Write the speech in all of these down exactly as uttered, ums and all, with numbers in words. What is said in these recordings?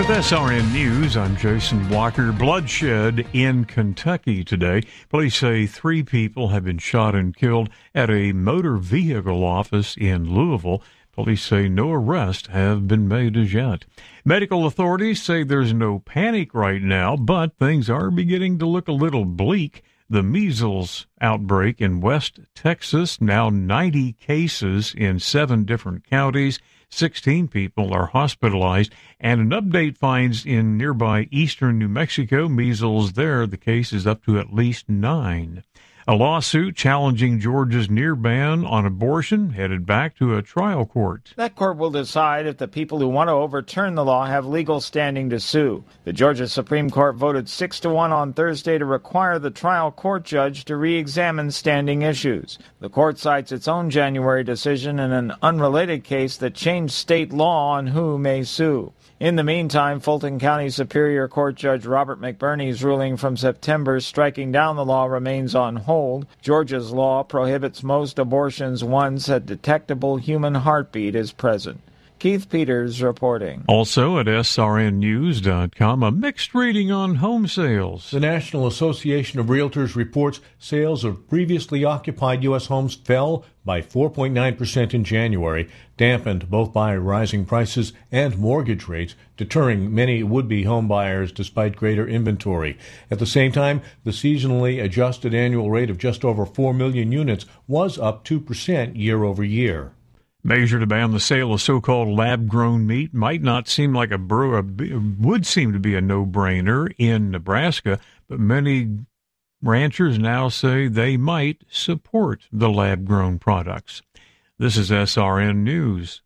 S R N News, I'm Jason Walker. Bloodshed in Kentucky today. Police say three people have been shot and killed at a motor vehicle office in Louisville. Police say no arrests have been made as yet. Medical authorities say there's no panic right now, but things are beginning to look a little bleak. The measles outbreak in West Texas, now ninety cases in seven different counties. sixteen people are hospitalized, and an update finds in nearby eastern New Mexico, measles there, the case is up to at least nine. A lawsuit challenging Georgia's near ban on abortion headed back to a trial court. That court will decide if the people who want to overturn the law have legal standing to sue. The Georgia Supreme Court voted six to one on Thursday to require the trial court judge to re-examine standing issues. The court cites its own January decision in an unrelated case that changed state law on who may sue. In the meantime, Fulton County Superior Court Judge Robert McBurney's ruling from September striking down the law remains on hold. Georgia's law prohibits most abortions once a detectable human heartbeat is present. Keith Peters reporting. Also at S R N news dot com, a mixed reading on home sales. The National Association of Realtors reports sales of previously occupied U S homes fell by four point nine percent in January, dampened both by rising prices and mortgage rates, deterring many would-be home buyers despite greater inventory. At the same time, the seasonally adjusted annual rate of just over four million units was up two percent year over year. Measure to ban the sale of so-called lab-grown meat might not seem like a bro- would seem to be a no-brainer in Nebraska, but many ranchers now say they might support the lab-grown products. This is S R N News.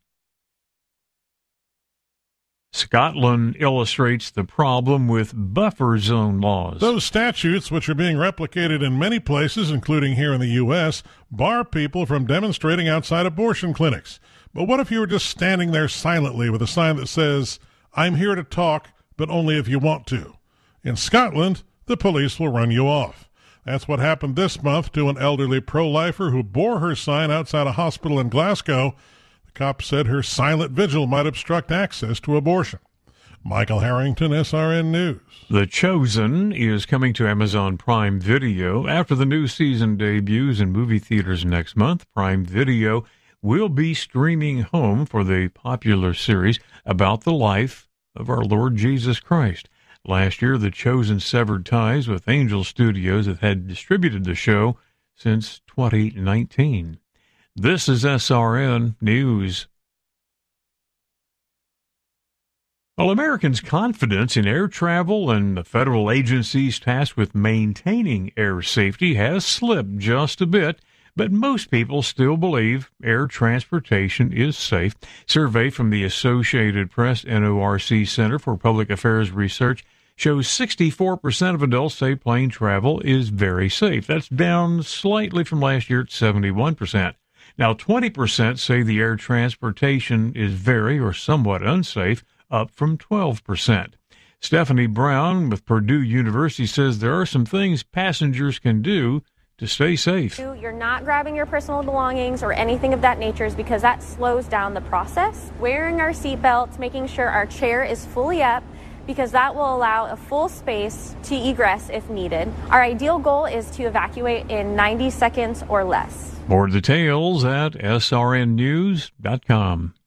Scotland illustrates the problem with buffer zone laws. Those statutes, which are being replicated in many places, including here in the U S, bar people from demonstrating outside abortion clinics. But what if you were just standing there silently with a sign that says, "I'm here to talk, but only if you want to"? In Scotland, the police will run you off. That's what happened this month to an elderly pro-lifer who bore her sign outside a hospital in Glasgow. Cops said her silent vigil might obstruct access to abortion. Michael Harrington, S R N News. The Chosen is coming to Amazon Prime Video. After the new season debuts in movie theaters next month, Prime Video will be streaming home for the popular series about the life of our Lord Jesus Christ. Last year, The Chosen severed ties with Angel Studios that had distributed the show since twenty nineteen. This is S R N News. Well, Americans' confidence in air travel and the federal agencies tasked with maintaining air safety has slipped just a bit, but most people still believe air transportation is safe. Survey from the Associated Press N O R C Center for Public Affairs Research shows sixty-four percent of adults say plane travel is very safe. That's down slightly from last year at seventy-one percent. Now, twenty percent say the air transportation is very or somewhat unsafe, up from twelve percent. Stephanie Brown with Purdue University says there are some things passengers can do to stay safe. You're not grabbing your personal belongings or anything of that nature is because that slows down the process. Wearing our seatbelts, making sure our chair is fully up, because that will allow a full space to egress if needed. Our ideal goal is to evacuate in ninety seconds or less. More details at S R N news dot com.